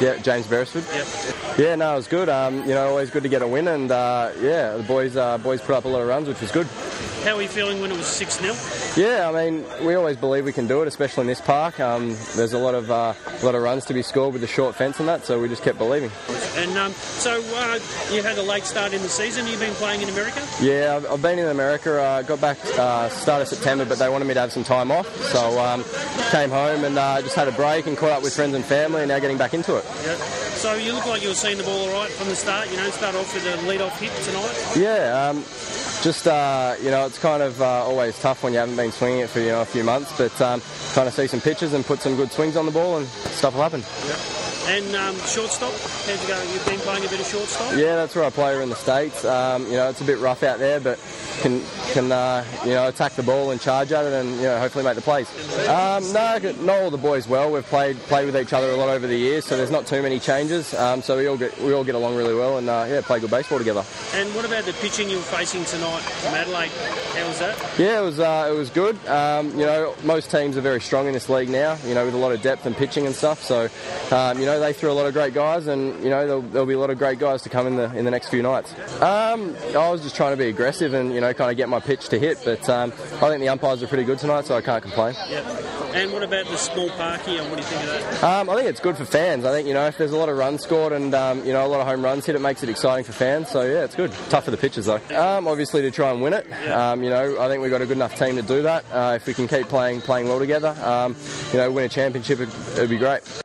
Yeah, James Beresford. Yep. Yeah, no, it was good. Always good to get a win, and the boys put up a lot of runs, which was good. How were you feeling when it was 6-0? Yeah, we always believe we can do it, especially in this park. There's a lot of runs to be scored with the short fence and that, so we just kept believing. And so you had a late start in the season. You've been playing in America? Yeah, I've been in America. Got back start of September, but they wanted me to have some time off, so came home and just had a break and caught up with friends and family, and now getting back into it. Yep. So you look like you were seeing the ball all right from the start. Start off with a lead-off hit tonight. Yeah. It's kind of always tough when you haven't been swinging it for a few months, but trying to see some pitches and put some good swings on the ball and stuff will happen. Yep. And shortstop, how'd you go? You've been playing a bit of shortstop? Yeah, that's where I play in the States. It's a bit rough out there, but can attack the ball and charge at it and hopefully make the plays. Know all the boys well. We've played with each other a lot over the years, so there's not too many changes. So we all get along really well and play good baseball together. And what about the pitching you were facing tonight from Adelaide? How was that? Yeah, it was good. Most teams are very strong in this league now. With a lot of depth and pitching and stuff. So they threw a lot of great guys, and there'll be a lot of great guys to come in the next few nights. I was just trying to be aggressive and kind of get my pitch to hit, but I think the umpires are pretty good tonight, so I can't complain. Yep. And what about the small park here? What do you think of that? I think it's good for fans. I think if there's a lot of runs scored and a lot of home runs hit, it makes it exciting for fans. So yeah, it's good. Tough for the pitchers though. Obviously to try and win it. Yep. I think we've got a good enough team to do that. If we can keep playing well together, win a championship, it'd be great.